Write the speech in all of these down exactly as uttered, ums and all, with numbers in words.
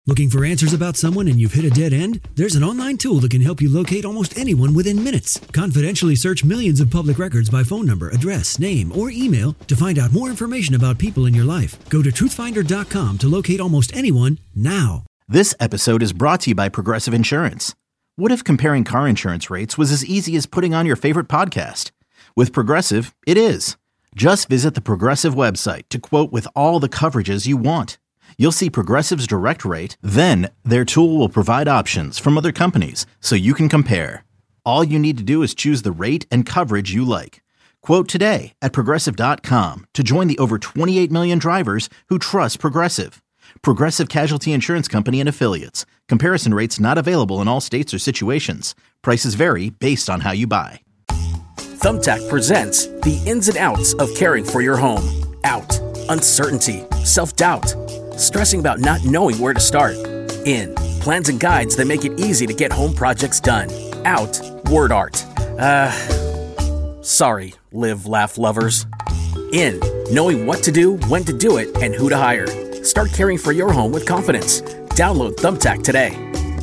Looking for answers about someone and you've hit a dead end? There's an online tool that can help you locate almost anyone within minutes. Confidentially search millions of public records by phone number, address, name, or email to find out more information about people in your life. Go to truth finder dot com to locate almost anyone now. This episode is brought to you by Progressive Insurance. What if comparing car insurance rates was as easy as putting on your favorite podcast? With Progressive, it is. Just visit the Progressive website to quote with all the coverages you want. You'll see Progressive's direct rate, then their tool will provide options from other companies so you can compare. All you need to do is choose the rate and coverage you like. Quote today at progressive dot com to join the over twenty-eight million drivers who trust Progressive. Progressive Casualty Insurance Company and Affiliates. Comparison rates not available in all states or situations. Prices vary based on how you buy. Thumbtack presents the ins and outs of caring for your home. Out, uncertainty, self-doubt, stressing about not knowing where to start. In, plans and guides that make it easy to get home projects done. Out, word art. Uh, sorry, live, laugh lovers. In, knowing what to do, when to do it, and who to hire. Start caring for your home with confidence. Download Thumbtack today.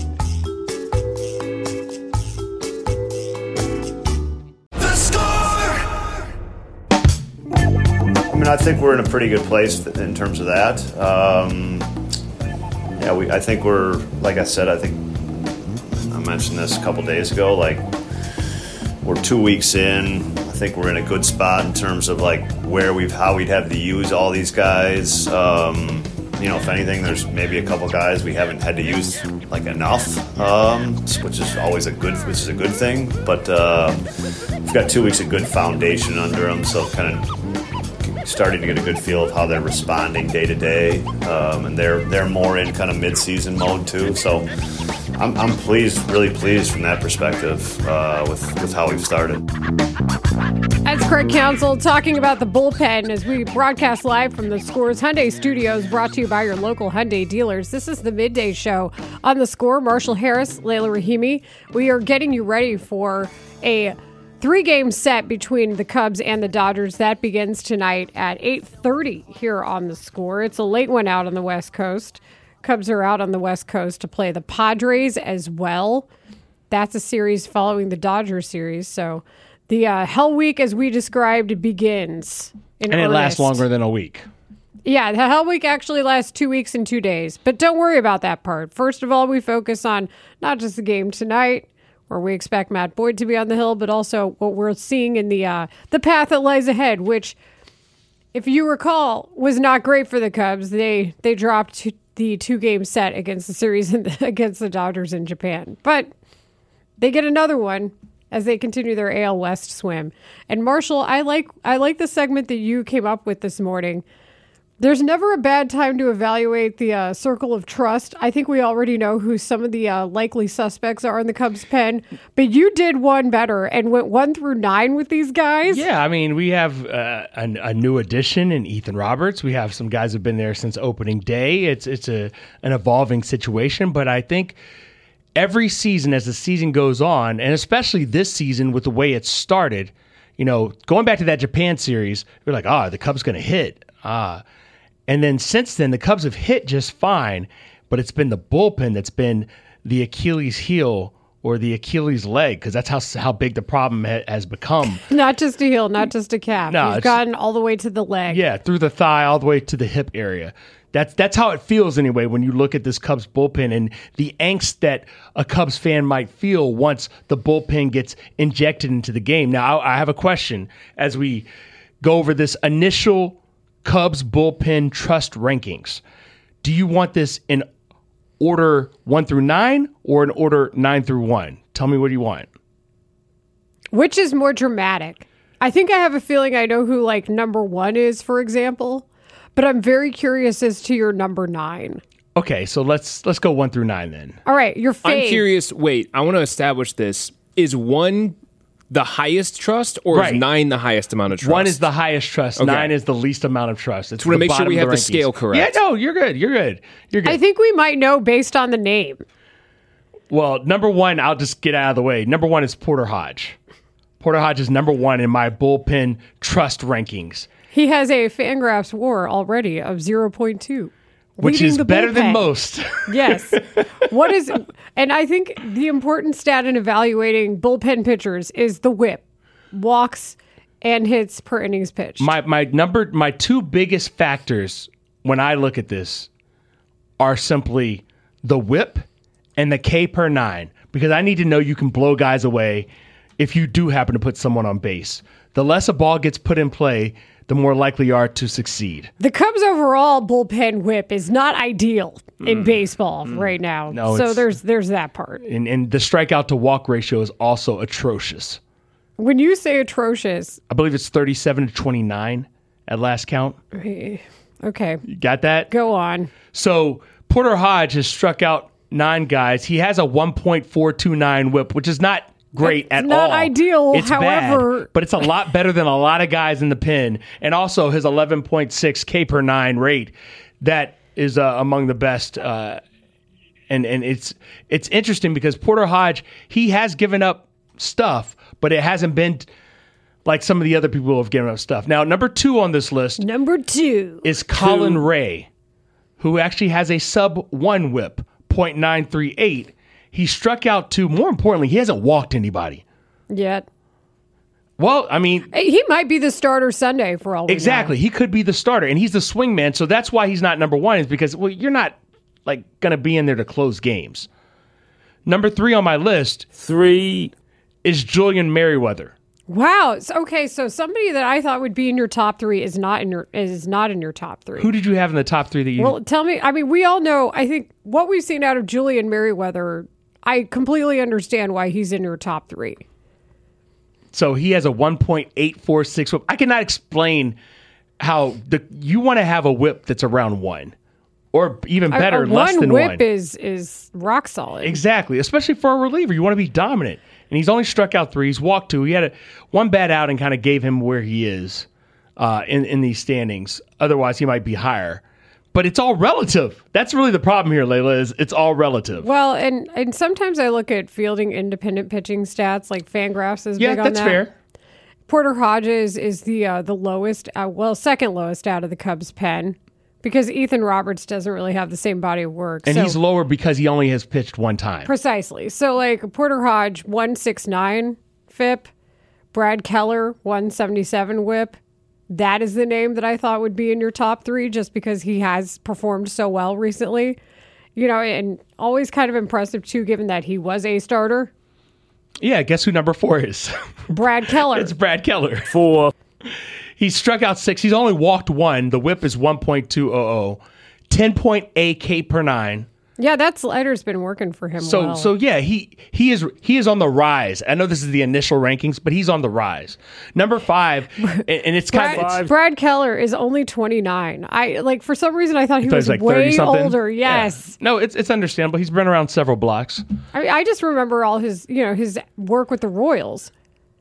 The Score! I mean, I think we're in a pretty good place in terms of that. Um, yeah, we. I think we're, like I said, I think I mentioned this a couple days ago. Like, we're two weeks in. I think we're in a good spot in terms of like where we've, how we'd have to use all these guys. Um, you know, if anything, there's maybe a couple guys we haven't had to use like enough, um, which is always a good, which is a good thing. But uh, we've got two weeks of good foundation under them, so kind of starting to get a good feel of how they're responding day to day, um, and they're they're more in kind of mid-season mode too. So I'm I'm pleased, really pleased from that perspective uh, with with how we've started. That's Craig Counsell talking about the bullpen as we broadcast live from the Score's Hyundai Studios, brought to you by your local Hyundai dealers. This is the midday show on the Score. Marshall Harris, Layla Rahimi. We are getting you ready for a three-game set between the Cubs and the Dodgers. That begins tonight at eight thirty here on the Score. It's a late one out on the West Coast. Cubs are out on the West Coast to play the Padres as well. That's a series following the Dodgers series, so the uh, Hell Week, as we described, begins in And it earnest. lasts longer than a week. Yeah, the Hell Week actually lasts two weeks and two days. But don't worry about that part. First of all, we focus on not just the game tonight, where we expect Matt Boyd to be on the hill, but also what we're seeing in the uh, the path that lies ahead, which, if you recall, was not great for the Cubs. They they dropped the two-game set against the series in the, against the Dodgers in Japan. But they get another one as they continue their A L West swim. And Marshall, I like I like the segment that you came up with this morning. There's never a bad time to evaluate the uh, circle of trust. I think we already know who some of the uh, likely suspects are in the Cubs pen, but you did one better and went one through nine with these guys. Yeah, I mean, we have uh, a, a new addition in Ethan Roberts. We have some guys who've been there since opening day. It's it's a an evolving situation, but I think every season as the season goes on, and especially this season with the way it started, you know, going back to that Japan series, we're like, ah, oh, the Cubs going to hit. Ah. And then since then, the Cubs have hit just fine, but it's been the bullpen that's been the Achilles heel or the Achilles leg, because that's how how big the problem ha- has become. Not just a heel, not just a calf. No, You've gotten all the way to the leg. Yeah, through the thigh, all the way to the hip area. That's that's how it feels anyway when you look at this Cubs bullpen and the angst that a Cubs fan might feel once the bullpen gets injected into the game. Now, I, I have a question as we go over this initial Cubs bullpen trust rankings. Do you want this in order one through nine or in order nine through one? Tell me what you want. Which is more dramatic? I think I have a feeling I know who like number one is, for example, but I'm very curious as to your number nine. Okay, so let's let's go one through nine then. All right, your fave. I'm curious. Wait, I want to establish this. Is one the highest trust, or Right. is nine the highest amount of trust? One is the highest trust. Okay. Nine is the least amount of trust. It's Just wanna the make sure bottom we of have the rankings. scale correct. Yeah, no, you're good. You're good. You're good. I think we might know based on the name. Well, number one, I'll just get out of the way. Number one is Porter Hodge. Porter Hodge is number one in my bullpen trust rankings. He has a Fangraphs WAR already of zero point two. which leading is the better than bullpen. most. Yes. What is, and I think the important stat in evaluating bullpen pitchers is the whip, walks, and hits per innings pitched. My my number my two biggest factors when I look at this are simply the whip and the K per nine, because I need to know you can blow guys away if you do happen to put someone on base. The less a ball gets put in play, the more likely you are to succeed. The Cubs' overall bullpen whip is not ideal in baseball right now. No, so it's- there's there's that part. And and the strikeout to walk ratio is also atrocious. When you say atrocious, I believe it's thirty-seven to twenty-nine at last count. okay, You got that? go on. So Porter Hodge has struck out nine guys. He has a one point four two nine whip, which is not great It's at not all. ideal, It's however- bad, but it's a lot better than a lot of guys in the pen. And also his eleven point six K per nine rate, that is uh, among the best. Uh, and and it's it's interesting because Porter Hodge, he has given up stuff, but it hasn't been like some of the other people who have given up stuff. Now, number two on this list Number two. is Colin Ray, who actually has a sub one whip, point nine three eight. He struck out two. More importantly, he hasn't walked anybody. Yet. Well, I mean, Hey, he might be the starter Sunday for all we know. exactly. He could be the starter, and he's the swing man, so that's why he's not number one, is because, well, you're not like going to be in there to close games. Number three on my list Three. is Julian Merriweather. Wow. So, okay, so somebody that I thought would be in your top three is not in your is not in your top three. Who did you have in the top three that you... Well, tell me. I mean, we all know. I think what we've seen out of Julian Merriweather, I completely understand why he's in your top three. So he has a one point eight four six whip. I cannot explain how the you want to have a whip that's around one, or even A- better, a less one than whip one. is is rock solid. Exactly, especially for a reliever. You want to be dominant. And he's only struck out three. He's walked two. He had a, one bad out and kind of gave him where he is uh, in, in these standings. Otherwise, he might be higher. But it's all relative. That's really the problem here, Layla, is it's all relative. Well, and and sometimes I look at fielding independent pitching stats, like Fangraphs is yeah, big on that's that. fair. Porter Hodges is the uh, the lowest, uh, well, second lowest out of the Cubs pen, because Ethan Roberts doesn't really have the same body of work. And so, he's lower because he only has pitched one time. precisely. So like Porter Hodge, one sixty-nine F I P, Brad Keller, one seventy-seven whip. That is the name that I thought would be in your top three, just because he has performed so well recently. You know, and always kind of impressive too, given that he was a starter. Yeah, guess who number four is? Brad Keller. It's Brad Keller. Four. He's struck out six. He's only walked one. The whip is one point two oh oh. ten point eight K per nine. Yeah, that slider's been working for him So well. so yeah, he he is he is on the rise. I know this is the initial rankings, but he's on the rise. Number five, and, and it's kind Brad, of Brad Keller is only twenty-nine. I like for some reason I thought he thought was he's like way thirty-something. older. Yes. Yeah. No, it's it's understandable. He's been around several blocks. I mean, I just remember all his, you know, his work with the Royals.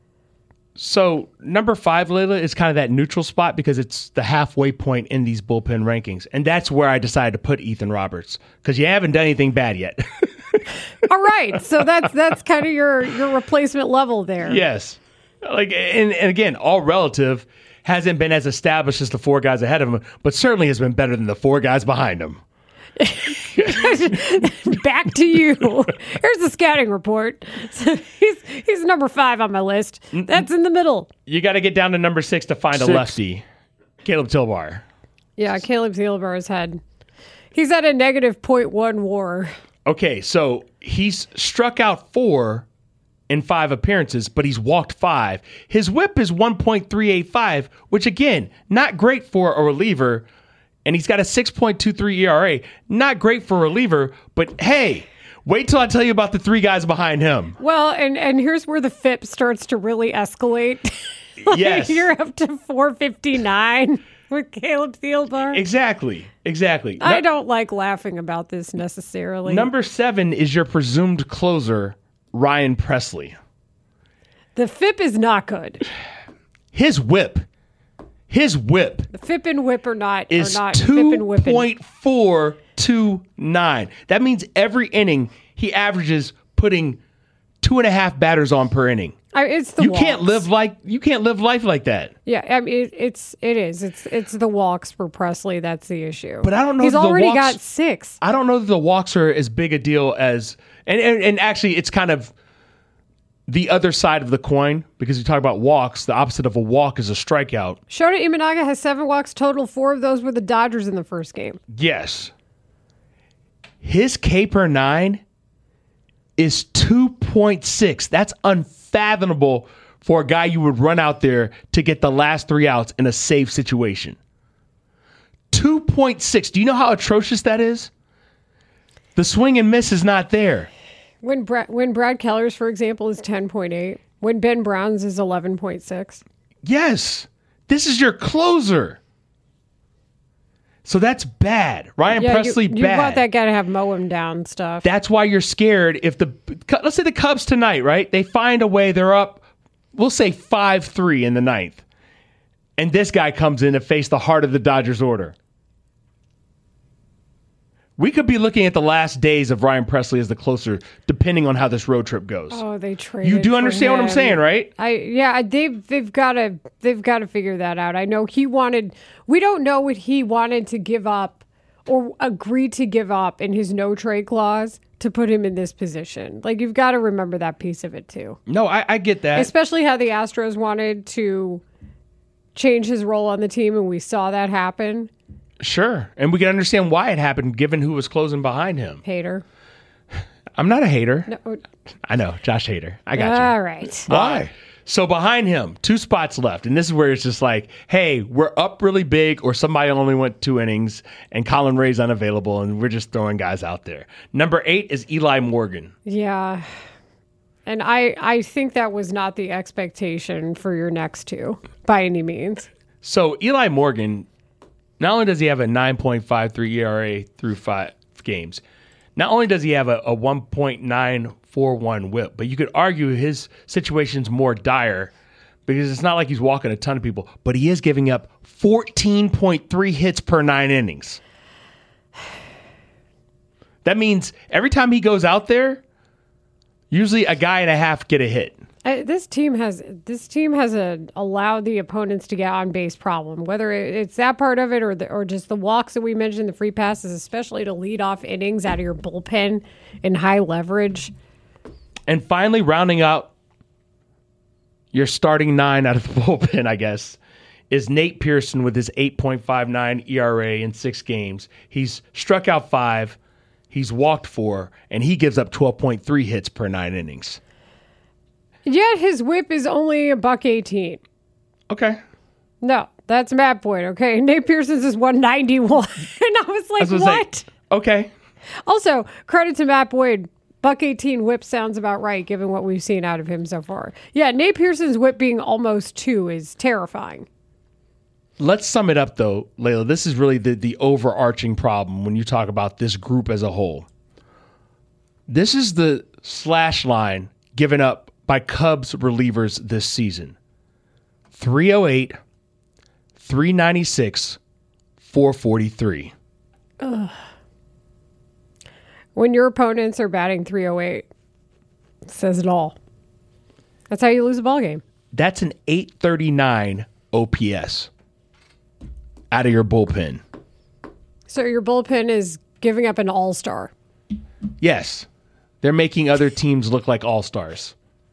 So number five, Layla, is kind of that neutral spot because it's the halfway point in these bullpen rankings, and that's where I decided to put Ethan Roberts because you haven't done anything bad yet. All right, so that's that's kind of your your replacement level there. Yes, like and, and again, all relative. Hasn't been as established as the four guys ahead of him, but certainly has been better than the four guys behind him. Back to you. Here's the scouting report. So he's he's number five on my list. That's in the middle. You got to get down to number six to find Six. a lefty. Caleb Tilbar. Yeah, Caleb Thielbar has had. He's at a negative point one WAR. Okay, so he's struck out four in five appearances, but he's walked five. His whip is one point three eight five, which again, not great for a reliever. And he's got a six point two three E R A. Not great for a reliever, but hey, wait till I tell you about the three guys behind him. Well, and and here's where the F I P starts to really escalate. Like, Yes. you're up to four fifty-nine with Caleb Thielbar. Exactly, exactly. I Nu- don't like laughing about this necessarily. Number seven is your presumed closer, Ryan Presley. The F I P is not good. His whip, his whip The F I P and whip are not is are not F I P and two whipping. point four two nine. That means every inning he averages putting two and a half batters on per inning. I, it's the you walks. can't live like you can't live life like that. Yeah, I mean it, it's it is it's it's the walks for Presley. That's the issue. But I don't know. He's that the already walks, got six. I don't know that the walks are as big a deal as and, and and actually it's kind of the other side of the coin because you talk about walks. The opposite of a walk is a strikeout. Shota Imanaga has seven walks total. Four of those were the Dodgers in the first game. Yes, his K per nine is two point six. That's unfathomable for a guy you would run out there to get the last three outs in a safe situation. two point six. Do you know how atrocious that is? The swing and miss is not there. When Brad, when Brad Keller's, for example, is ten point eight. When Ben Brown's is eleven point six. Yes. This is your closer. So that's bad. Ryan Yeah, Presley, you, you bad. want that guy to have mow him down stuff. That's why you're scared if the, let's say the Cubs tonight, right? They find a way, they're up, we'll say five three in the ninth. And this guy comes in to face the heart of the Dodgers order. We could be looking at the last days of Ryan Presley as the closer, depending on how this road trip goes. Oh, they traded. You do for understand what I'm him. saying, right? I yeah, they've they've got to they've got to figure that out. I know he wanted. We don't know what he wanted to give up or agreed to give up in his no trade clause to put him in this position. Like you've got to remember that piece of it too. No, I, I get that. Especially how the Astros wanted to change his role on the team, and we saw that happen. Sure. And we can understand why it happened given who was closing behind him. Hater. I'm not a hater. No. I know, Josh Hader. I got you. All right. Why? So behind him, two spots left. And this is where it's just like, hey, we're up really big or somebody only went two innings and Colin Ray's unavailable and we're just throwing guys out there. Number eight is Eli Morgan. Yeah. And I, I think that was not the expectation for your next two by any means. So Eli Morgan, not only does he have a nine point five three E R A through five games, not only does he have a, a one point nine four one whip, but you could argue his situation's more dire because it's not like he's walking a ton of people, but he is giving up fourteen point three hits per nine innings. That means every time he goes out there, usually a guy and a half get a hit. Uh, this team has this team has a, allowed the opponents to get on base problem, whether it, it's that part of it or the, or just the walks that we mentioned, the free passes, especially to lead off innings out of your bullpen in high leverage. And finally, rounding out your starting nine out of the bullpen, I guess, is Nate Pearson with his eight point five nine E R A in six games. He's struck out five, he's walked four, and he gives up twelve point three hits per nine innings. Yet his whip is only a buck eighteen. Okay. No, that's Matt Boyd. Okay, Nate Pearson's is one ninety-one, and I was like, I was what? Say, okay. Also, credit to Matt Boyd. Buck eighteen whip sounds about right, given what we've seen out of him so far. Yeah, Nate Pearson's whip being almost two is terrifying. Let's sum it up, though, Layla. This is really the, the overarching problem when you talk about this group as a whole. This is the slash line given up by Cubs relievers this season. three oh eight, three ninety-six, four forty-three. Ugh. When your opponents are batting three oh eight, it says it all. That's how you lose a ball game. That's an eight thirty-nine O P S out of your bullpen. So your bullpen is giving up an all-star. Yes. They're making other teams look like all-stars.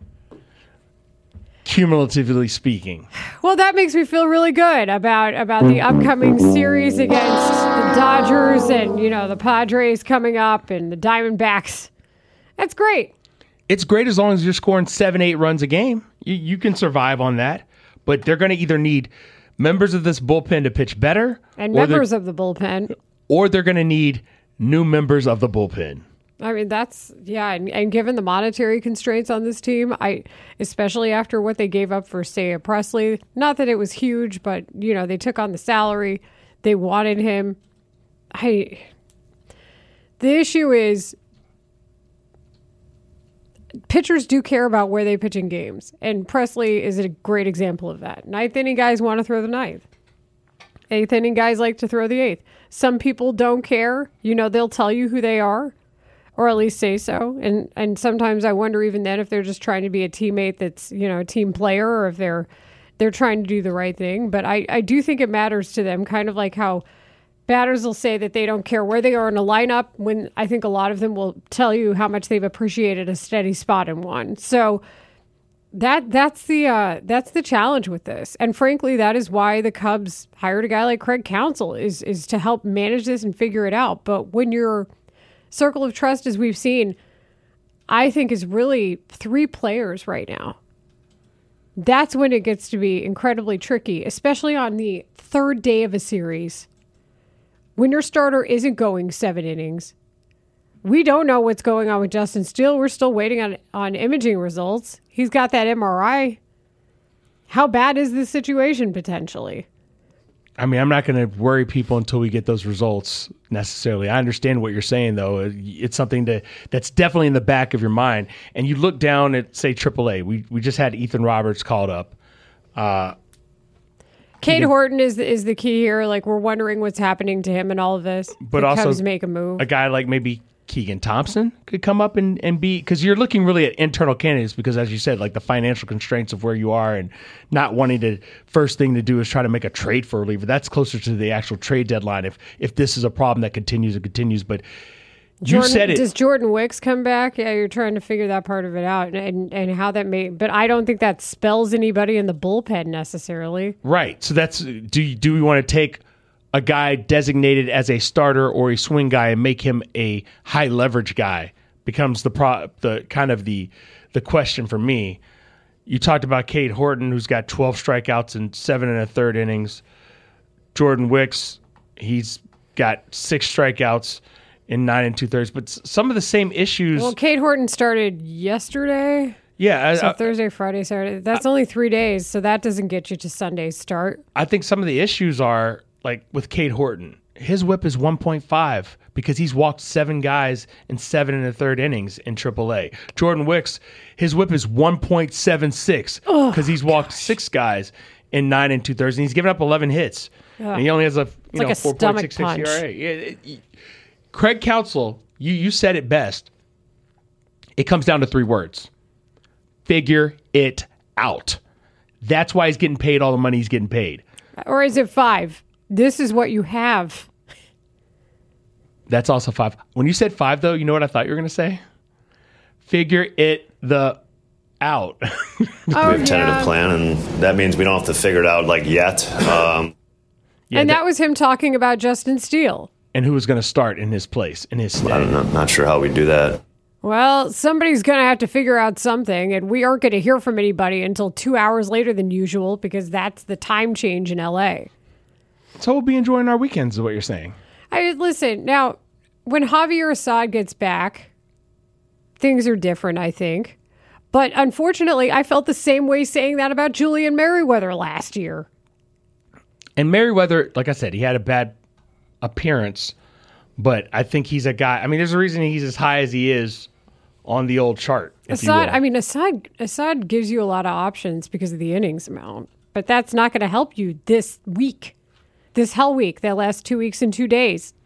Cumulatively speaking. Well, that makes me feel really good about about the upcoming series against the Dodgers and, you know, the Padres coming up and the Diamondbacks. That's great. It's great as long as you're scoring seven, eight runs a game. You, you can survive on that. But they're going to either need members of this bullpen to pitch better. And members of the bullpen. Or they're going to need new members of the bullpen. I mean, that's, yeah, and, and given the monetary constraints on this team, I, especially after what they gave up for, say, a Presley, not that it was huge, but, you know, they took on the salary, they wanted him. I, the issue is pitchers do care about where they pitch in games, and Presley is a great example of that. Ninth inning guys want to throw the ninth. Eighth inning guys like to throw the eighth. Some people don't care. You know, they'll tell you who they are. or at least say so. And and sometimes I wonder even then if they're just trying to be a teammate that's, you know, a team player, or if they're they're trying to do the right thing. But I, I do think it matters to them, kind of like how batters will say that they don't care where they are in a lineup, when I think a lot of them will tell you how much they've appreciated a steady spot in one. So that that's the uh, that's the challenge with this. And frankly, that is why the Cubs hired a guy like Craig Counsell, is is to help manage this and figure it out. But when your circle of trust, as we've seen, I think is really three players right now, that's when it gets to be incredibly tricky, especially on the third day of a series. When your starter isn't going seven innings, we don't know what's going on with Justin Steele. We're still waiting on, on imaging results. He's got that M R I. How bad is this situation potentially? I mean, I'm not going to worry people until we get those results necessarily. I understand what you're saying, though. It's something that that's definitely in the back of your mind. And you look down at, say, triple A. We we just had Ethan Roberts called up. Uh, Cade Horton is the, is the key here. Like, we're wondering what's happening to him in all of this. But the also, Cubs make a move. A guy like maybe Keegan Thompson could come up and, and be, because you're looking really at internal candidates, because as you said, like the financial constraints of where you are and not wanting to, first thing to do is try to make a trade for a reliever. That's closer to the actual trade deadline if if this is a problem that continues and continues. But you Jordan, said it. Does Jordan Wicks come back? Yeah, you're trying to figure that part of it out, and, and and how that may. But I don't think that spells anybody in the bullpen necessarily. Right. So that's do you, do we want to take a guy designated as a starter or a swing guy and make him a high leverage guy? Becomes the pro the kind of the the question for me. You talked about Cade Horton, who's got twelve strikeouts in seven and a third innings. Jordan Wicks, he's got six strikeouts in nine and two thirds. But some of the same issues. Well, Cade Horton started yesterday. Yeah. So I, Thursday, Friday, Saturday. That's I, only three days, so that doesn't get you to Sunday's start. I think some of the issues are, like with Cade Horton, his whip is one point five because he's walked seven guys in seven and a third innings in triple A. Jordan Wicks, his whip is one point seven six because he's walked gosh. six guys in nine and two thirds, and he's given up eleven hits. Ugh. And he only has a you like know four point six six E R A. Yeah, it, it, Craig Counsell, you you said it best. It comes down to three words: figure it out. That's why he's getting paid all the money he's getting paid. Or is it five? This is what you have. That's also five. When you said five, though, you know what I thought you were going to say? Figure it the out. Oh, we have a yeah. tentative plan, and that means we don't have to figure it out like yet. Um, yeah, and that, that was him talking about Justin Steele. And who was going to start in his place, in his stead. I'm not, not sure how we do that. Well, somebody's going to have to figure out something, and we aren't going to hear from anybody until two hours later than usual because that's the time change in L A. So we'll be enjoying our weekends, is what you're saying. I listen, now, when Javier Assad gets back, things are different, I think. But unfortunately, I felt the same way saying that about Julian Merriweather last year. And Merriweather, like I said, he had a bad appearance, but I think he's a guy. I mean, there's a reason he's as high as he is on the old chart. Assad, I mean, Assad, Assad gives you a lot of options because of the innings amount, but that's not going to help you this week, this hell week, that last two weeks and two days.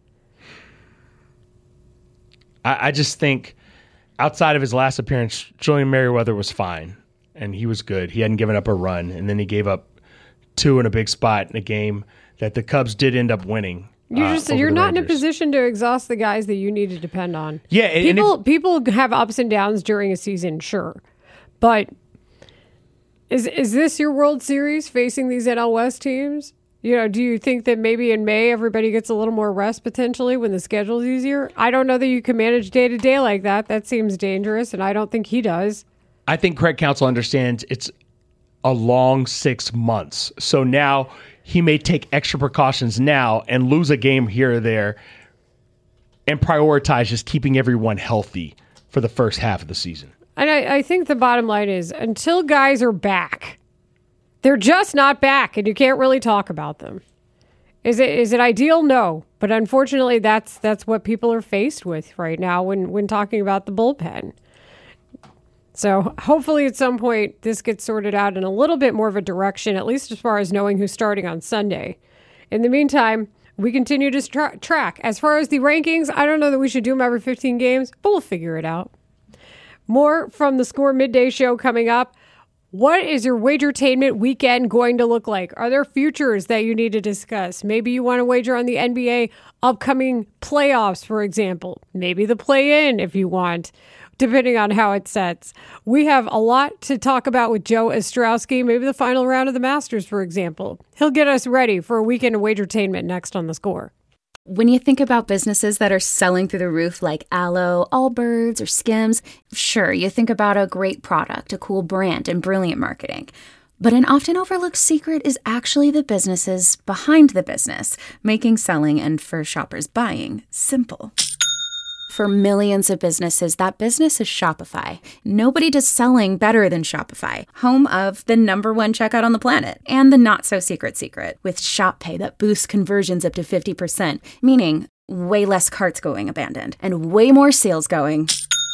I, I just think outside of his last appearance, Julian Merriweather was fine, and he was good. He hadn't given up a run, and then he gave up two in a big spot in a game that the Cubs did end up winning. You uh, just you're not Rangers. in a position to exhaust the guys that you need to depend on. Yeah, and, people and if, people have ups and downs during a season, sure, but is is this your World Series facing these N L West teams? You know, do you think that maybe in May everybody gets a little more rest potentially when the schedule's easier? I don't know that you can manage day to day like that. That seems dangerous, and I don't think he does. I think Craig Counsell understands it's a long six months. So now he may take extra precautions now and lose a game here or there and prioritize just keeping everyone healthy for the first half of the season. And I, I think the bottom line is until guys are back, they're just not back, and you can't really talk about them. Is it is it ideal? No. But unfortunately, that's that's what people are faced with right now when, when talking about the bullpen. So hopefully at some point this gets sorted out in a little bit more of a direction, at least as far as knowing who's starting on Sunday. In the meantime, We continue to tra- track. As far as the rankings, I don't know that we should do them every fifteen games, but we'll figure it out. More from the Score Midday Show coming up. What is your wagertainment weekend going to look like? Are there futures that you need to discuss? Maybe you want to wager on the N B A upcoming playoffs, for example. Maybe the play-in if you want, depending on how it sets. We have a lot to talk about with Joe Ostrowski, maybe the final round of the Masters, for example. He'll get us ready for a weekend of wagertainment next on The Score. When you think about businesses that are selling through the roof like Aloe, Allbirds, or Skims, sure, you think about a great product, a cool brand, and brilliant marketing. But an often overlooked secret is actually the businesses behind the business, making selling and, for shoppers, buying simple. For millions of businesses, that business is Shopify. Nobody does selling better than Shopify, home of the number one checkout on the planet, and the not-so-secret secret, with Shop Pay that boosts conversions up to fifty percent, meaning way less carts going abandoned, and way more sales going.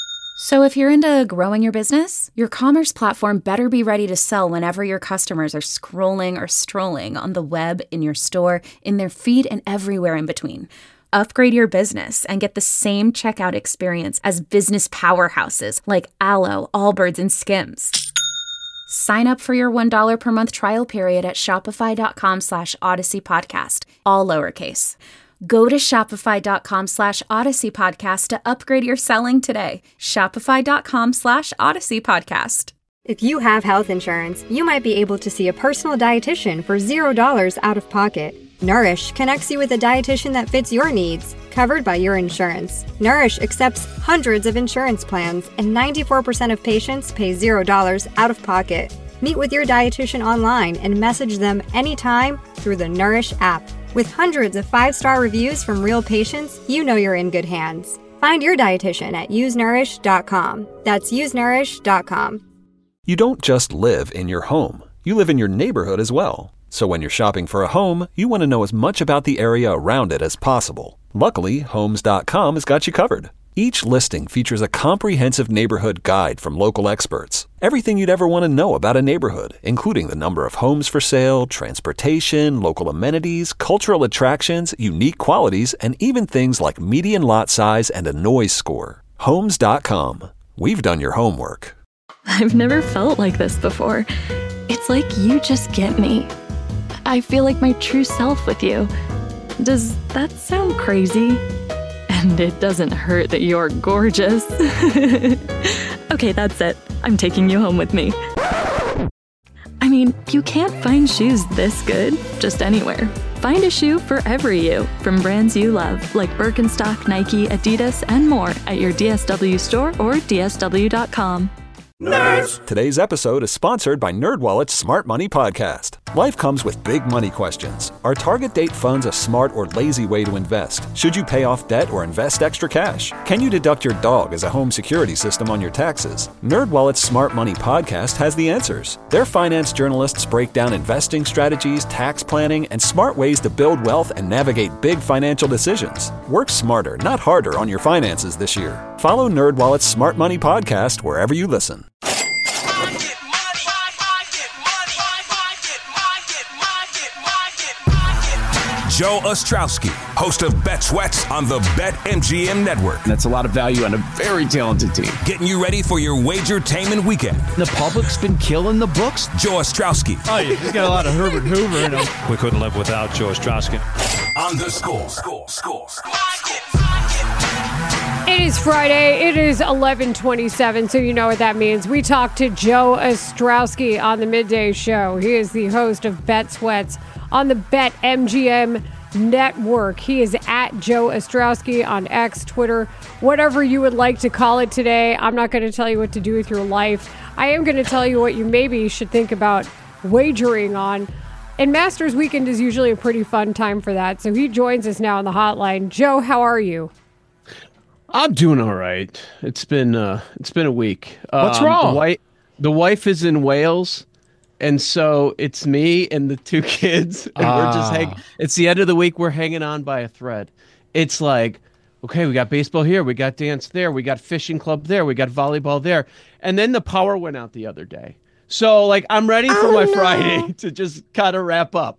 So if you're into growing your business, your commerce platform better be ready to sell whenever your customers are scrolling or strolling on the web, in your store, in their feed, and everywhere in between. Upgrade your business and get the same checkout experience as business powerhouses like Aloe, Allbirds, and Skims. Sign up for your one dollar per month trial period at shopify.com slash Odyssey Podcast, all lowercase. Go to shopify.com slash Odyssey Podcast to upgrade your selling today. Shopify.com slash Odyssey Podcast. If you have health insurance, you might be able to see a personal dietitian for zero dollars out of pocket. Nourish connects you with a dietitian that fits your needs, covered by your insurance. Nourish accepts hundreds of insurance plans, and ninety-four percent of patients pay zero dollars out of pocket. Meet with your dietitian online and message them anytime through the Nourish app. With hundreds of five-star reviews from real patients, you know you're in good hands. Find your dietitian at use nourish dot com. That's use nourish dot com. You don't just live in your home. You live in your neighborhood as well. So when you're shopping for a home, you want to know as much about the area around it as possible. Luckily, homes dot com has got you covered. Each listing features a comprehensive neighborhood guide from local experts. Everything you'd ever want to know about a neighborhood, including the number of homes for sale, transportation, local amenities, cultural attractions, unique qualities, and even things like median lot size and a noise score. homes dot com. We've done your homework. I've never felt like this before. It's like you just get me. I feel like my true self with you. Does that sound crazy? And it doesn't hurt that you're gorgeous. Okay, that's it. I'm taking you home with me. I mean, you can't find shoes this good just anywhere. Find a shoe for every you from brands you love, like Birkenstock, Nike, Adidas, and more at your D S W store or D S W dot com. Nerds! Today's episode is sponsored by NerdWallet's Smart Money Podcast. Life comes with big money questions. Are target date funds a smart or lazy way to invest? Should you pay off debt or invest extra cash? Can you deduct your dog as a home security system on your taxes? NerdWallet's Smart Money Podcast has the answers. Their finance journalists break down investing strategies, tax planning, and smart ways to build wealth and navigate big financial decisions. Work smarter, not harder on your finances this year. Follow NerdWallet's Smart Money Podcast wherever you listen. Joe Ostrowski, host of Bet Sweats on the BetMGM Network. That's a lot of value on a very talented team. Getting you ready for your wagertainment weekend. The public's been killing the books. Joe Ostrowski. Oh, yeah, he's got a lot of Herbert Hoover in him. We couldn't live without Joe Ostrowski. On the score, score, score, score. It is Friday. It is eleven twenty-seven, so you know what that means. We talk to Joe Ostrowski on the Midday Show. He is the host of Bet Sweats on the BetMGM Network. He is at Joe Ostrowski on X, Twitter, whatever you would like to call it today. I'm not going to tell you what to do with your life. I am going to tell you what you maybe should think about wagering on. And Masters Weekend is usually a pretty fun time for that, so he joins us now on the hotline. Joe, how are you? I'm doing all right. It's been uh, it's been a week. What's um, wrong? The wife, the wife is in Wales, and so it's me and the two kids, and ah. we're just hang. It's the end of the week. We're hanging on by a thread. It's like, okay, we got baseball here, we got dance there, we got fishing club there, we got volleyball there, and then the power went out the other day. So like, I'm ready for oh, my no. Friday to just kind of wrap up.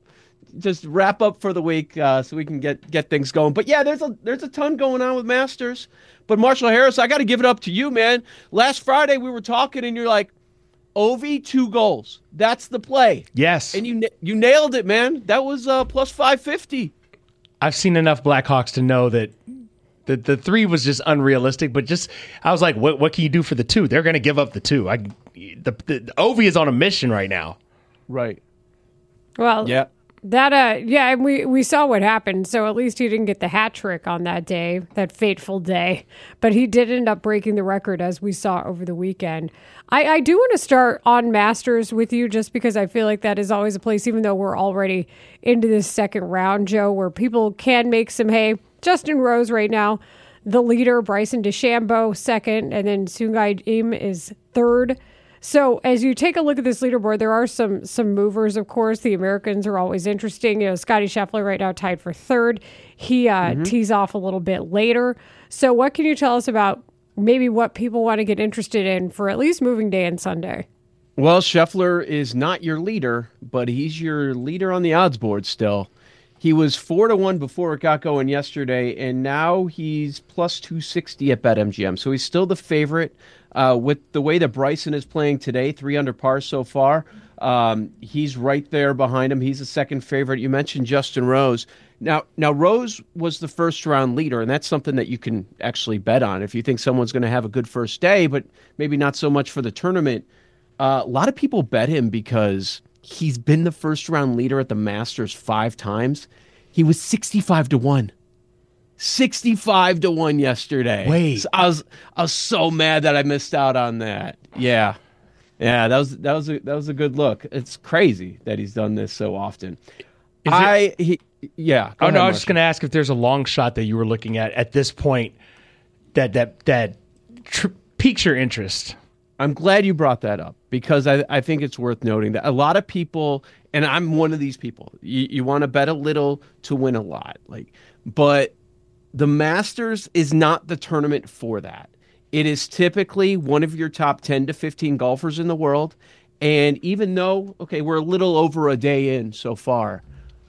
just wrap up for the week uh, so we can get get things going. But yeah, there's a there's a ton going on with Masters. But Marshall Harris, I got to give it up to you, man. Last Friday we were talking, and you're like, Ovi, two goals. That's the play. Yes. And you you nailed it, man. That was uh, plus five fifty. I've seen enough Blackhawks to know that the the three was just unrealistic. But just I was like, what what can you do for the two? They're going to give up the two. I the, the Ovi is on a mission right now. Right. Well, yeah. That uh yeah, and we we saw what happened. So at least he didn't get the hat trick on that day, that fateful day. But he did end up breaking the record as we saw over the weekend. I, I do want to start on Masters with you just because I feel like that is always a place, even though we're already into this second round, Joe, where people can make some hay. Justin Rose right now, the leader, Bryson DeChambeau second, and then Sungjae Im is third. So as you take a look at this leaderboard, there are some some movers, of course. The Americans are always interesting. You know, Scotty Scheffler right now tied for third. He uh, mm-hmm. tees off a little bit later. So what can you tell us about maybe what people want to get interested in for at least moving day and Sunday? Well, Scheffler is not your leader, but he's your leader on the odds board still. He was four to one before it got going yesterday, and now he's plus two sixty at BetMGM. So he's still the favorite. Uh, with the way that Bryson is playing today, three under par so far, um, he's right there behind him. He's the second favorite. You mentioned Justin Rose. Now, now Rose was the first round leader, and that's something that you can actually bet on if you think someone's going to have a good first day, but maybe not so much for the tournament. Uh, a lot of people bet him because he's been the first round leader at the Masters five times. He was sixty-five to one. sixty-five to one yesterday. Wait. So I was I was so mad that I missed out on that. Yeah. Yeah, that was that was a that was a good look. It's crazy that he's done this so often. Is I it, he, yeah. Oh ahead, no, I was just Marshall. going to ask if there's a long shot that you were looking at at this point that that that tr- piques your interest. I'm glad you brought that up because I, I think it's worth noting that a lot of people, and I'm one of these people, you, you want to bet a little to win a lot. Like, but the Masters is not the tournament for that. It is typically one of your top ten to fifteen golfers in the world. And even though, okay, we're a little over a day in so far,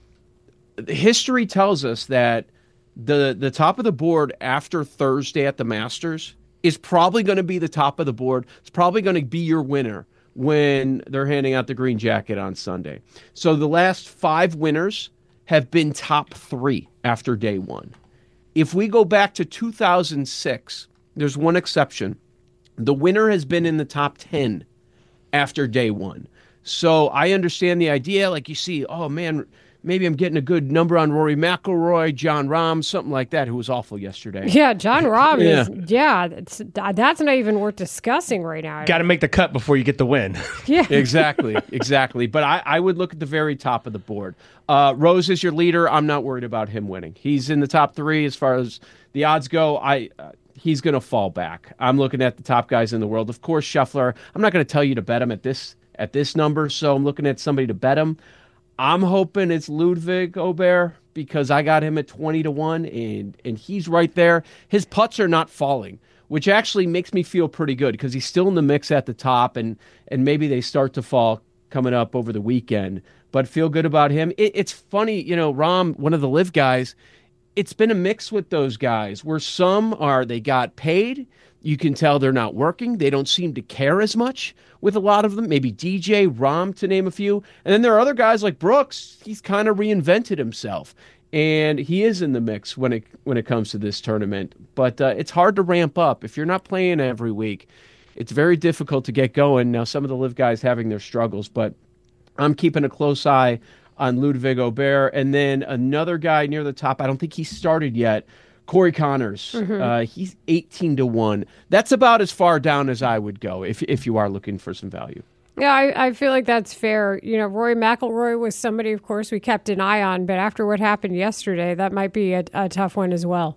history tells us that the the top of the board after Thursday at the Masters is probably going to be the top of the board. It's probably going to be your winner when they're handing out the green jacket on Sunday. So the last five winners have been top three after day one. If we go back to two thousand six, there's one exception. The winner has been in the top ten after day one. So I understand the idea. Like you see, oh man, maybe I'm getting a good number on Rory McIlroy, John Rahm, something like that, who was awful yesterday. Yeah, John Rahm yeah. is, yeah, it's, that's not even worth discussing right now. Got to make the cut before you get the win. Yeah. Exactly, exactly. But I, I would look at the very top of the board. Uh, Rose is your leader. I'm not worried about him winning. He's in the top three as far as the odds go. I uh, He's going to fall back. I'm looking at the top guys in the world. Of course, Scheffler, I'm not going to tell you to bet him at this at this number, so I'm looking at somebody to bet him. I'm hoping it's Ludwig Aubert because I got him at twenty to one, and, and he's right there. His putts are not falling, which actually makes me feel pretty good because he's still in the mix at the top, and, and maybe they start to fall coming up over the weekend. But feel good about him. It, it's funny, you know, Rahm, one of the Live guys, it's been a mix with those guys where some are, they got paid. You can tell they're not working. They don't seem to care as much with a lot of them. Maybe D J, Rahm, to name a few. And then there are other guys like Brooks. He's kind of reinvented himself. And he is in the mix when it when it comes to this tournament. But uh, it's hard to ramp up. If you're not playing every week, it's very difficult to get going. Now, some of the Live guys having their struggles, but I'm keeping a close eye on Ludwig Aubert. And then another guy near the top, I don't think he started yet, Corey Connors. Mm-hmm. Uh, he's eighteen to one. That's about as far down as I would go if if you are looking for some value. Yeah, I, I feel like that's fair. You know, Rory McIlroy was somebody, of course, we kept an eye on, but after what happened yesterday, that might be a, a tough one as well.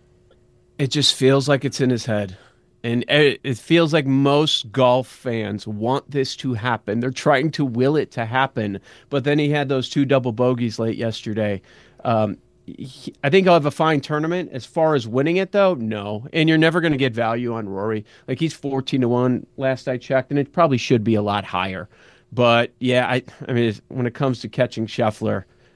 It just feels like it's in his head. And it, it feels like most golf fans want this to happen. They're trying to will it to happen. But then he had those two double bogeys late yesterday. Um, he, I think he'll have a fine tournament. As far as winning it, though, no. And you're never going to get value on Rory. Like, he's fourteen to one last I checked, and it probably should be a lot higher. But, yeah, I, I mean, when it comes to catching Scheffler,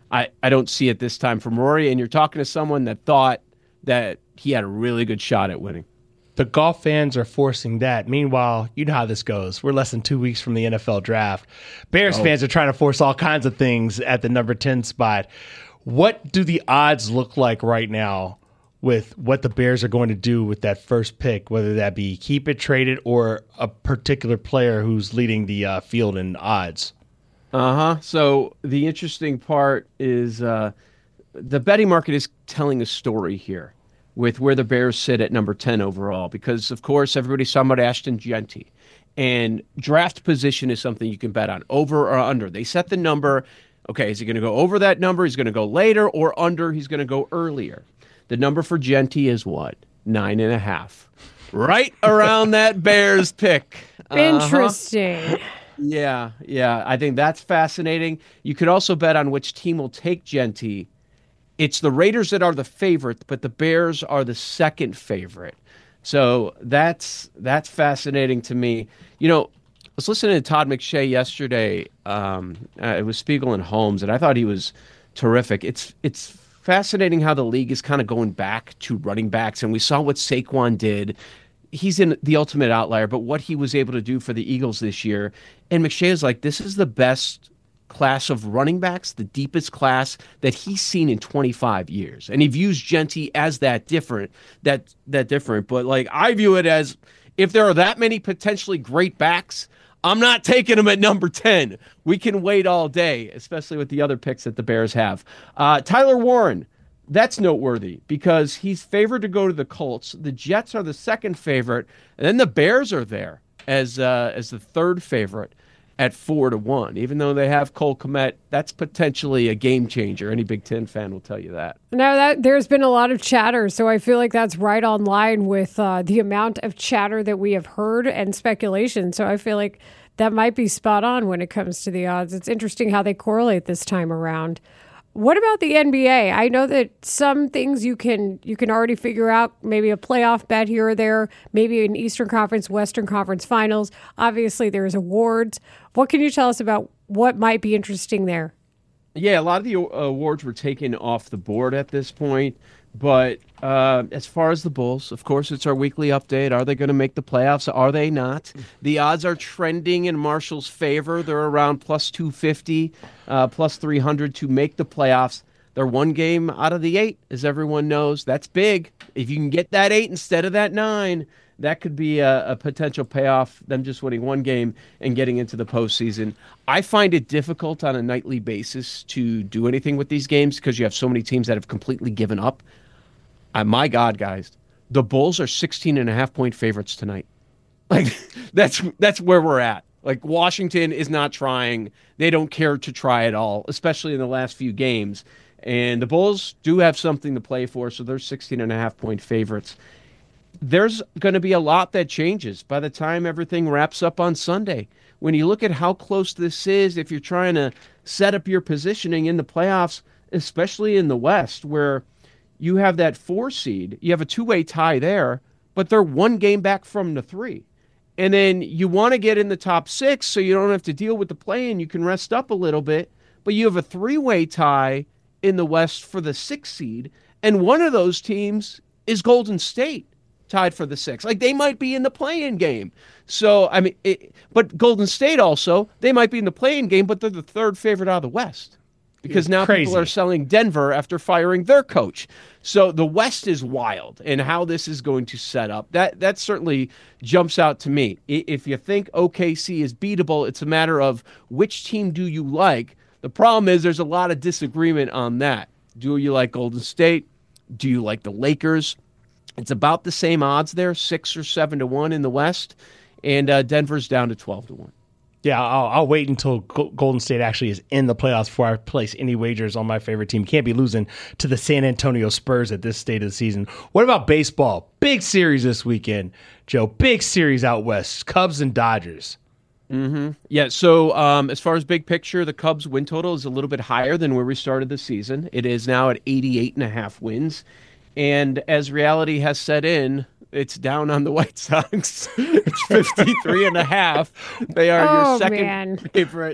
I, I don't see it this time from Rory, and you're talking to someone that thought that he had a really good shot at winning. The golf fans are forcing that. Meanwhile, you know how this goes. We're less than two weeks from the N F L draft. Bears oh. fans are trying to force all kinds of things at the number ten spot. What do the odds look like right now with what the Bears are going to do with that first pick, whether that be keep it, trade it, or a particular player who's leading the uh, field in odds? Uh-huh. So the interesting part is uh, the betting market is telling a story here with where the Bears sit at number ten overall, because, of course, everybody's talking about Ashton Jeanty. And draft position is something you can bet on, over or under. They set the number. Okay, is he going to go over that number? He's going to go later, or under, he's going to go earlier. The number for Jeanty is what? Nine and a half. Right around that Bears pick. Uh-huh. Interesting. Yeah, yeah. I think that's fascinating. You could also bet on which team will take Jeanty. It's the Raiders that are the favorite, but the Bears are the second favorite. So that's that's fascinating to me. You know, I was listening to Todd McShay yesterday. Um, uh, it was Spiegel and Holmes, and I thought he was terrific. It's it's fascinating how the league is kind of going back to running backs, and we saw what Saquon did. He's in the ultimate outlier, but what he was able to do for the Eagles this year. And McShay is like, this is the best class of running backs, the deepest class that he's seen in twenty-five years. And he views Jeanty as that different, that that different. But like, I view it as, if there are that many potentially great backs, I'm not taking them at number ten. We can wait all day, especially with the other picks that the Bears have. Uh, Tyler Warren, that's noteworthy because he's favored to go to the Colts. The Jets are the second favorite, and then the Bears are there as uh, as the third favorite at four to one. Even though they have Cole Kmet, that's potentially a game changer. Any Big Ten fan will tell you that. Now that there's been a lot of chatter, so I feel like that's right on line with uh, the amount of chatter that we have heard and speculation. So I feel like that might be spot on when it comes to the odds. It's interesting how they correlate this time around. What about the N B A? I know that some things you can you can already figure out, maybe a playoff bet here or there, maybe an Eastern Conference, Western Conference Finals. Obviously, there's awards. What can you tell us about what might be interesting there? Yeah, a lot of the awards were taken off the board at this point. But uh, as far as the Bulls, of course, it's our weekly update. Are they going to make the playoffs? Are they not? The odds are trending in Marshall's favor. They're around plus two fifty, uh, plus three hundred to make the playoffs. They're one game out of the eight, as everyone knows. That's big. If you can get that eight instead of that nine, that could be a, a potential payoff, them just winning one game and getting into the postseason. I find it difficult on a nightly basis to do anything with these games because you have so many teams that have completely given up. Uh, my God, guys, the Bulls are sixteen and a half point favorites tonight. Like, that's that's where we're at. Like, Washington is not trying. They don't care to try at all, especially in the last few games. And the Bulls do have something to play for, so they're sixteen and a half point favorites. There's going to be a lot that changes by the time everything wraps up on Sunday. When you look at how close this is, if you're trying to set up your positioning in the playoffs, especially in the West, where you have that four seed, you have a two-way tie there, but they're one game back from the three. And then you want to get in the top six so you don't have to deal with the play-in. You can rest up a little bit, but you have a three-way tie in the West for the six seed, and one of those teams is Golden State, tied for the six. Like, they might be in the play-in game. So, I mean, it, but Golden State also, they might be in the play-in game, but they're the third favorite out of the West. Because now Crazy. People are selling Denver after firing their coach. So the West is wild, and how this is going to set up, that that certainly jumps out to me. If you think O K C is beatable, it's a matter of which team do you like. The problem is there's a lot of disagreement on that. Do you like Golden State? Do you like the Lakers? It's about the same odds there, six or seven to one in the West, and uh, Denver's down to twelve to one. Yeah, I'll, I'll wait until Go- Golden State actually is in the playoffs before I place any wagers on my favorite team. Can't be losing to the San Antonio Spurs at this state of the season. What about baseball? Big series this weekend, Joe. Big series out west. Cubs and Dodgers. Mm-hmm. Yeah, so um, as far as big picture, the Cubs win total is a little bit higher than where we started the season. It is now at eighty-eight and a half wins. And as reality has set in, it's down on the White Sox. It's fifty-three and a half. They are oh, your second man. favorite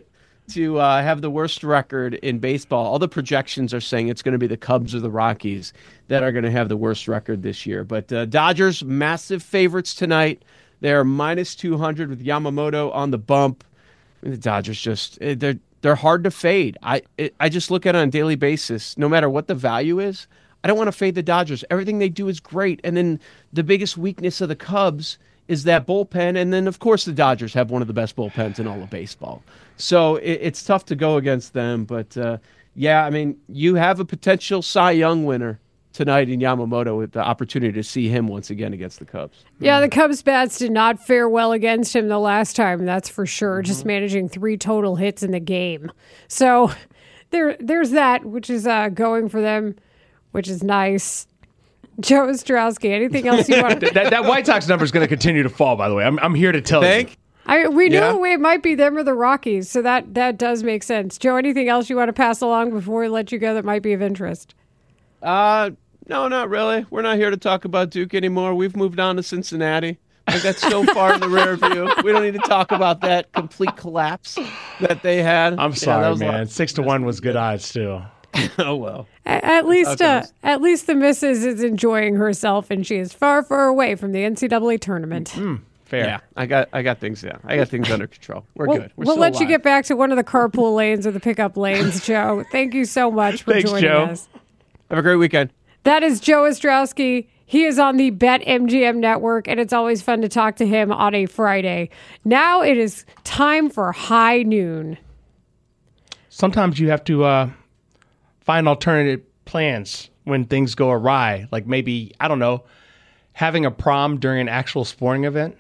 to uh, have the worst record in baseball. All the projections are saying it's going to be the Cubs or the Rockies that are going to have the worst record this year. But uh, Dodgers, massive favorites tonight. They're minus two hundred with Yamamoto on the bump. I mean, the Dodgers just, they're they're hard to fade. I it, I just look at it on a daily basis. No matter what the value is, I don't want to fade the Dodgers. Everything they do is great. And then the biggest weakness of the Cubs is that bullpen. And then, of course, the Dodgers have one of the best bullpens in all of baseball. So it, it's tough to go against them. But, uh, yeah, I mean, you have a potential Cy Young winner tonight in Yamamoto with the opportunity to see him once again against the Cubs. Yeah, the Cubs bats did not fare well against him the last time, that's for sure. Mm-hmm. Just managing three total hits in the game. So there, there's that, which is uh, going for them, which is nice. Joe Ostrowski, anything else you want to... that, that White Sox number is going to continue to fall, by the way. I'm, I'm here to tell Thank- you. I, we knew Yeah. it might be them or the Rockies, so that, that does make sense. Joe, anything else you want to pass along before we let you go that might be of interest? Uh, no, not really. We're not here to talk about Duke anymore. We've moved on to Cincinnati. Like, that's so far in the rear view. We don't need to talk about that complete collapse that they had. I'm Yeah, sorry, that was a man. lot- Six to one was good odds, too. Oh, well. At, at least, Okay. uh, at least the missus is enjoying herself, and she is far, far away from the N C double A tournament. Mm, fair. Yeah, I got, I got things. Yeah, I got things under control. We're we'll, good. We're we'll still let you alive. get back to one of the carpool lanes or the pickup lanes, Joe. Thank you so much for Thanks, joining Joe. us. Have a great weekend. That is Joe Ostrowski. He is on the BetMGM network, and it's always fun to talk to him on a Friday. Now it is time for High Noon. Sometimes you have to uh, find alternative plans when things go awry. Like maybe, I don't know, having a prom during an actual sporting event.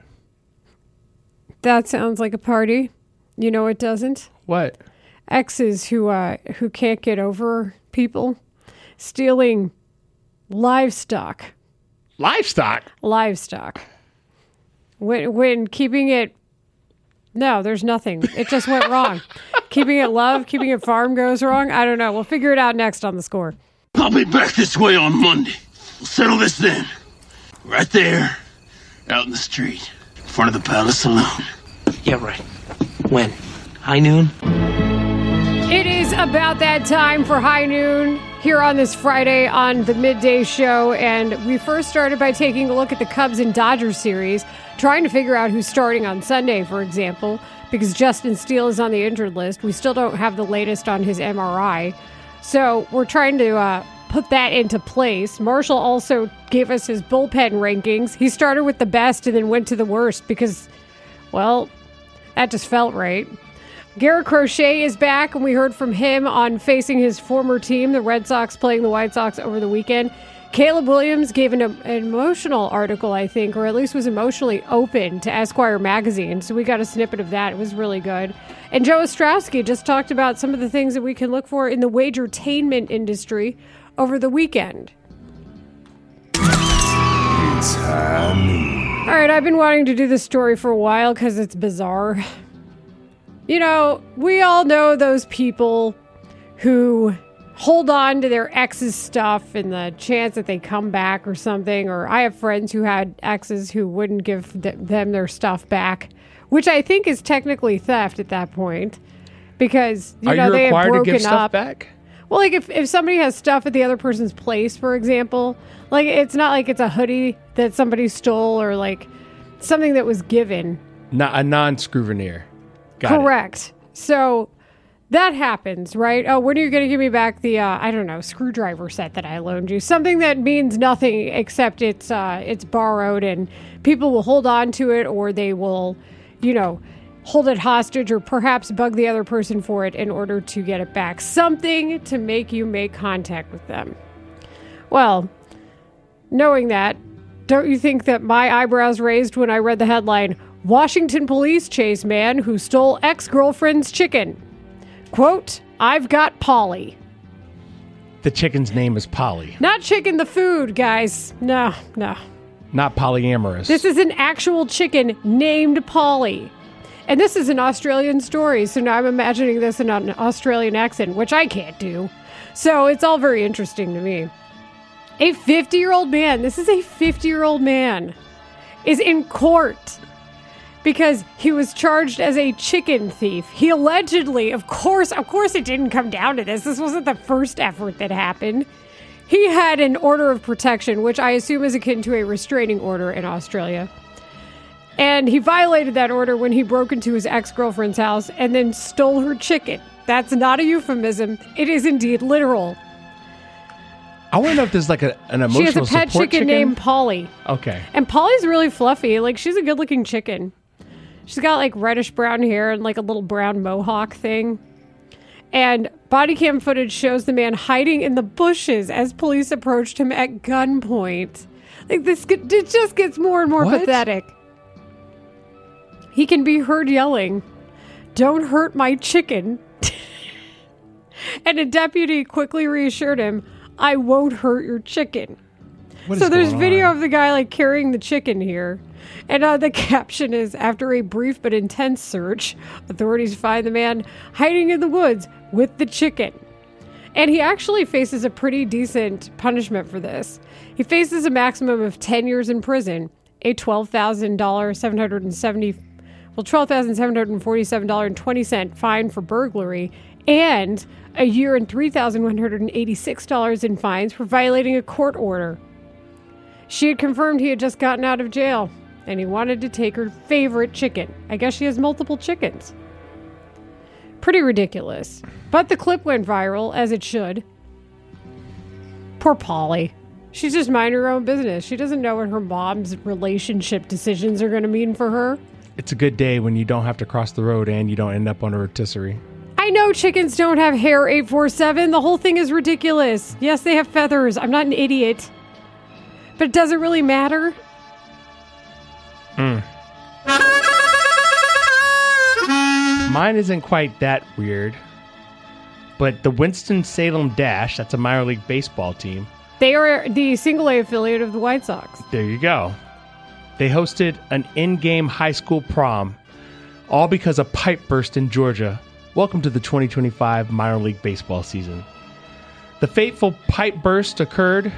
That sounds like a party. You know it doesn't? What? Exes who uh, who can't get over people stealing livestock. Livestock? Livestock. When, when keeping it... No, there's nothing. It just went wrong. Keeping it love, keeping it farm goes wrong. I don't know. We'll figure it out next on The Score. I'll be back this way on Monday. We'll settle this then. Right there, out in the street, in front of the Palace Saloon. Yeah, right. When? High noon? It is about that time for High Noon here on this Friday on the Midday Show. And we first started by taking a look at the Cubs and Dodgers series, trying to figure out who's starting on Sunday, for example, because Justin Steele is on the injured list. We still don't have the latest on his M R I. So we're trying to uh, put that into place. Marshall also gave us his bullpen rankings. He started with the best and then went to the worst because, well, that just felt right. Garrett Crochet is back, and we heard from him on facing his former team, the Red Sox, playing the White Sox over the weekend. Caleb Williams gave an, an emotional article, I think, or at least was emotionally open to Esquire magazine, so we got a snippet of that. It was really good. And Joe Ostrowski just talked about some of the things that we can look for in the wagertainment industry over the weekend. It's High Noon. All right, I've been wanting to do this story for a while because it's bizarre. You know, we all know those people who hold on to their ex's stuff and the chance that they come back or something. Or I have friends who had exes who wouldn't give th- them their stuff back, which I think is technically theft at that point because, you Are know, you they have required to broken give stuff up. back? Well, like if, if somebody has stuff at the other person's place, for example, like it's not like it's a hoodie that somebody stole or like something that was given. Not a non-scrutineer. Got it. Correct. So that happens, right? Oh, when are you going to give me back the, uh, I don't know, screwdriver set that I loaned you? Something that means nothing except it's uh, it's borrowed and people will hold on to it or they will, you know, hold it hostage or perhaps bug the other person for it in order to get it back. Something to make you make contact with them. Well, knowing that, don't you think that my eyebrows raised when I read the headline, Washington police chase man who stole ex-girlfriend's chicken? Quote, I've got Polly. The chicken's name is Polly, Not chicken the food, guys. No, no. not polyamorous. This is an actual chicken named Polly. And this is an Australian story, so now I'm imagining this in an Australian accent, which I can't do. So it's all very interesting to me. A fifty-year-old man, this is a fifty-year-old man, is in court because he was charged as a chicken thief. He allegedly, of course, of course it didn't come down to this. This wasn't the first effort that happened. He had an order of protection, which I assume is akin to a restraining order in Australia. And he violated that order when he broke into his ex-girlfriend's house and then stole her chicken. That's not a euphemism. It is indeed literal. I want to know if there's like a, an emotional She has a pet chicken, chicken named Polly. Okay. And Polly's really fluffy. Like, she's a good-looking chicken. She's got, like, reddish-brown hair and, like, a little brown mohawk thing. And body cam footage shows the man hiding in the bushes as police approached him at gunpoint. Like, this get, it just gets more and more What? pathetic. He can be heard yelling, "Don't hurt my chicken." And a deputy quickly reassured him, "I won't hurt your chicken." What so is there's going video on? of the guy like carrying the chicken here. And uh, the caption is, "After a brief but intense search, authorities find the man hiding in the woods with the chicken." And he actually faces a pretty decent punishment for this. He faces a maximum of ten years in prison, a twelve thousand dollars, seven hundred seventy dollars, well, twelve thousand seven hundred forty-seven dollars and twenty cents fine for burglary, and a year and three thousand one hundred eighty-six dollars in fines for violating a court order. She had confirmed he had just gotten out of jail, and he wanted to take her favorite chicken. I guess she has multiple chickens. Pretty ridiculous. But the clip went viral, as it should. Poor Polly. She's just minding her own business. She doesn't know what her mom's relationship decisions are going to mean for her. It's a good day when you don't have to cross the road and you don't end up on a rotisserie. I know chickens don't have hair, eight four seven. The whole thing is ridiculous. Yes, they have feathers. I'm not an idiot. But it doesn't really matter. Mm. Mine isn't quite that weird. But the Winston-Salem Dash, that's a minor league baseball team. They are the single A affiliate of the White Sox. There you go. They hosted an in-game high school prom, all because a pipe burst in Georgia. Welcome to the twenty twenty-five minor league baseball season. The fateful pipe burst occurred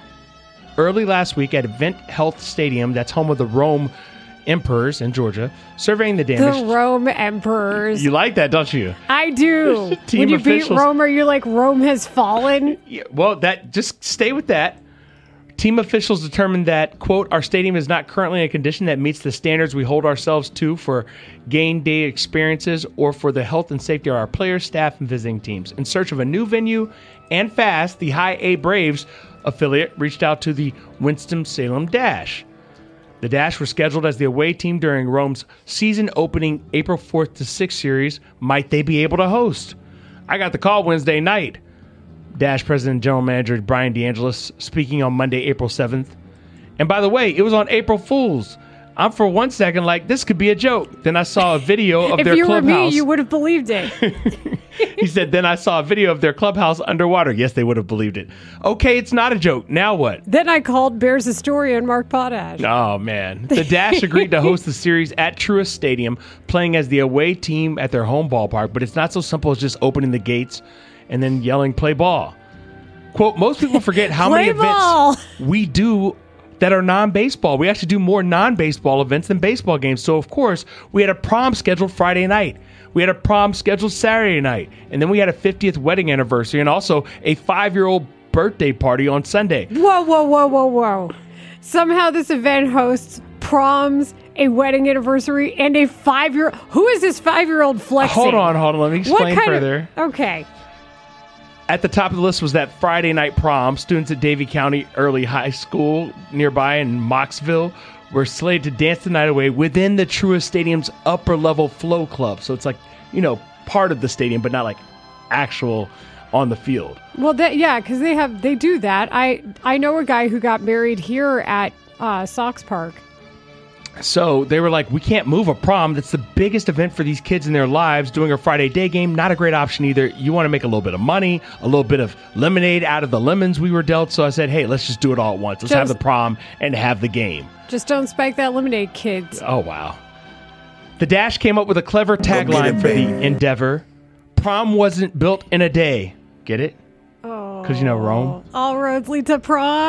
early last week at Event Health Stadium, that's home of the Rome Emperors in Georgia, surveying the damage. The Rome Emperors. You like that, don't you? I do. Team when you officials- beat Rome, are you like, Rome has fallen? Yeah, well, that just stay with that. Team officials determined that, quote, "Our stadium is not currently in a condition that meets the standards we hold ourselves to for game day experiences or for the health and safety of our players, staff, and visiting teams. In search of a new venue and fast, the High A Braves affiliate reached out to the Winston-Salem Dash. The Dash were scheduled as the away team during Rome's season-opening April fourth to sixth series. Might they be able to host? I got the call Wednesday night. Dash President and General Manager Brian DeAngelis speaking on Monday, April seventh. And by the way, it was on April Fool's. I'm for one second like, this could be a joke. Then I saw a video of if their you were clubhouse. me, you would have believed it. He said, then I saw a video of their clubhouse underwater. Yes, they would have believed it. Okay, it's not a joke. Now what? Then I called Bears historian Mark Potash. Oh, man. The Dash agreed to host the series at Truist Stadium, playing as the away team at their home ballpark. But it's not so simple as just opening the gates and then yelling, play ball. Quote, most people forget how many ball. events we do that are non-baseball. We actually do more non-baseball events than baseball games. So, of course, we had a prom scheduled Friday night. We had a prom scheduled Saturday night. And then we had a fiftieth wedding anniversary and also a five-year-old birthday party on Sunday. Whoa, whoa, whoa, whoa, whoa. Somehow this event hosts proms, a wedding anniversary, and a five-year... Who is this five-year-old flexing? Hold on, hold on. Let me explain what kind further. Of, okay. At the top of the list was that Friday night prom. Students at Davie County Early High School nearby in Moxville were slated to dance the night away within the Truist Stadium's upper-level flow club. So it's like, you know, part of the stadium, but not like actual on the field. Well, that, yeah, because they have they do that. I I know a guy who got married here at uh, Sox Park. So they were like, we can't move a prom. That's the biggest event for these kids in their lives. Doing a Friday day game, not a great option either. You want to make a little bit of money, a little bit of lemonade out of the lemons we were dealt. So I said, hey, let's just do it all at once. Let's Just- have the prom and have the game. Just don't spike that lemonade, kids. Oh, wow. The Dash came up with a clever tagline for the endeavor. Prom wasn't built in a day. Get it? Oh. Because, you know, Rome. All roads lead to prom.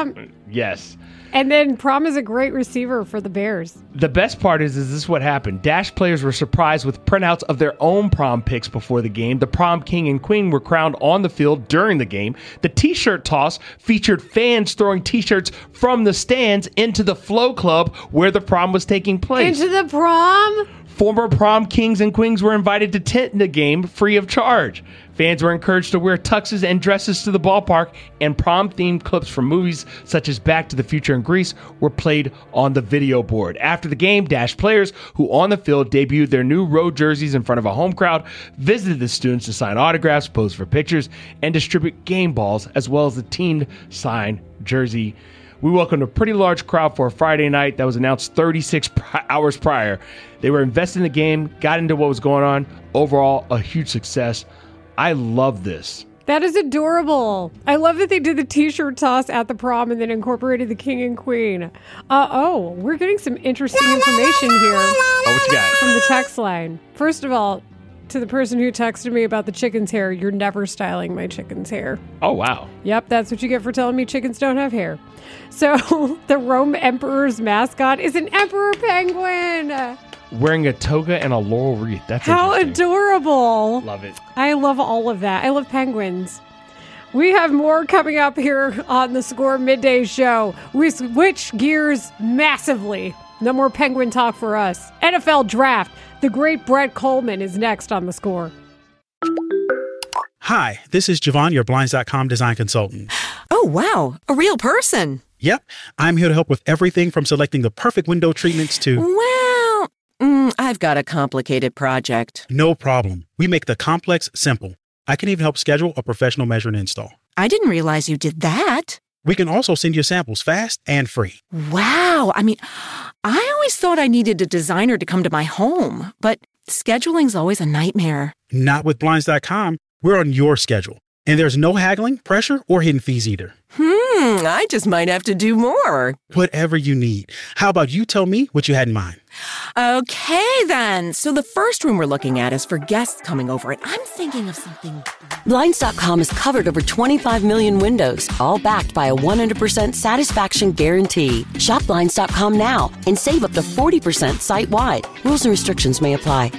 Yes. And then Prom is a great receiver for the Bears. The best part is, is this is what happened. Dash players were surprised with printouts of their own prom picks before the game. The prom king and queen were crowned on the field during the game. The t-shirt toss featured fans throwing t-shirts from the stands into the Flow Club where the prom was taking place. Into the prom? Former prom kings and queens were invited to tent in the game free of charge. Fans were encouraged to wear tuxes and dresses to the ballpark, and prom-themed clips from movies such as Back to the Future and Grease were played on the video board. After the game, Dash players who on the field debuted their new road jerseys in front of a home crowd visited the students to sign autographs, pose for pictures, and distribute game balls, as well as the team signed jersey. We welcomed a pretty large crowd for a Friday night that was announced thirty-six hours prior. They were invested in the game, got into what was going on. Overall, a huge success. I love this. That is adorable. I love that they did the t-shirt toss at the prom and then incorporated the king and queen. Uh, oh, we're getting some interesting information here. Oh, what you got? From the text line. First of all, to the person who texted me about the chicken's hair, you're never styling my chicken's hair. Oh, wow. Yep, that's what you get for telling me chickens don't have hair. So the Rome Emperor's mascot is an emperor penguin. Wearing a toga and a laurel wreath. That's How adorable. Love it. I love all of that. I love penguins. We have more coming up here on the Score Midday Show. We switch gears massively. No more penguin talk for us. N F L Draft. The great Brett Coleman is next on The Score. Hi, this is Javon, your Blinds dot com design consultant. Oh, wow. A real person. Yep. I'm here to help with everything from selecting the perfect window treatments to... Well, mm, I've got a complicated project. No problem. We make the complex simple. I can even help schedule a professional measure and install. I didn't realize you did that. We can also send you samples fast and free. Wow. I mean, I always thought I needed a designer to come to my home, but scheduling's always a nightmare. Not with Blinds dot com. We're on your schedule. And there's no haggling, pressure, or hidden fees either. Hmm, I just might have to do more. Whatever you need. How about you tell me what you had in mind? Okay, then. So the first room we're looking at is for guests coming over, and I'm thinking of something... Blinds dot com has covered over twenty-five million windows, all backed by a one hundred percent satisfaction guarantee. Shop Blinds dot com now and save up to forty percent site-wide. Rules and restrictions may apply.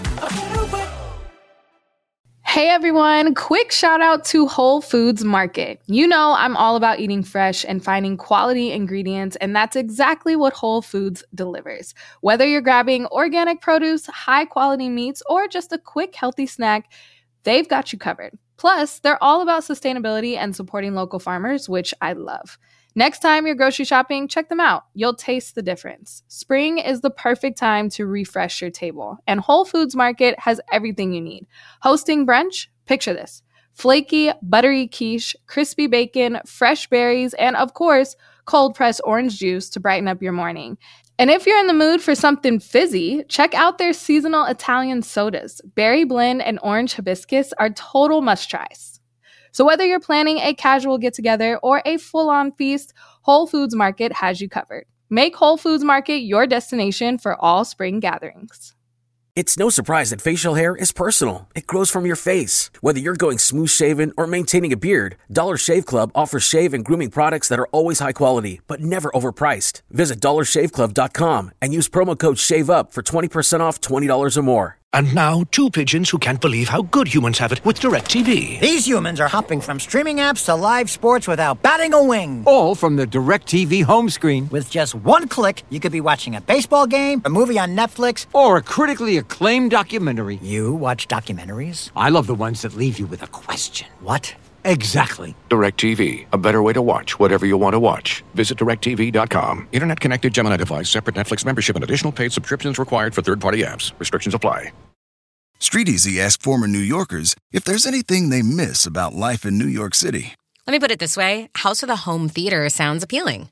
Hey everyone, quick shout out to Whole Foods Market. You know I'm all about eating fresh and finding quality ingredients, and that's exactly what Whole Foods delivers. Whether you're grabbing organic produce, high quality meats, or just a quick healthy snack, they've got you covered. Plus, they're all about sustainability and supporting local farmers, which I love. Next time you're grocery shopping, check them out. You'll taste the difference. Spring is the perfect time to refresh your table, and Whole Foods Market has everything you need. Hosting brunch? Picture this. Flaky, buttery quiche, crispy bacon, fresh berries, and of course, cold-pressed orange juice to brighten up your morning. And if you're in the mood for something fizzy, check out their seasonal Italian sodas. Berry blend and orange hibiscus are total must-tries. So whether you're planning a casual get-together or a full-on feast, Whole Foods Market has you covered. Make Whole Foods Market your destination for all spring gatherings. It's no surprise that facial hair is personal. It grows from your face. Whether you're going smooth-shaven or maintaining a beard, Dollar Shave Club offers shave and grooming products that are always high quality, but never overpriced. Visit dollar shave club dot com and use promo code SHAVEUP for twenty percent off twenty dollars or more. And now, two pigeons who can't believe how good humans have it with DirecTV. These humans are hopping from streaming apps to live sports without batting a wing. All from the DirecTV home screen. With just one click, you could be watching a baseball game, a movie on Netflix, or a critically acclaimed documentary. You watch documentaries? I love the ones that leave you with a question. What? Exactly. DirecTV, a better way to watch whatever you want to watch. Visit direct T V dot com. Internet connected Gemini device, separate Netflix membership, and additional paid subscriptions required for third-party apps. Restrictions apply. StreetEasy asked former New Yorkers if there's anything they miss about life in New York City. Let me put it this way. House with a home theater sounds appealing.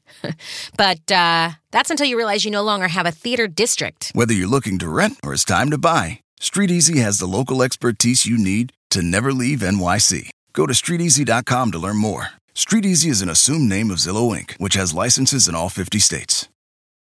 But uh, that's until you realize you no longer have a theater district. Whether you're looking to rent or it's time to buy, StreetEasy has the local expertise you need to never leave N Y C. Go to street easy dot com to learn more. StreetEasy is an assumed name of Zillow Incorporated, which has licenses in all fifty states.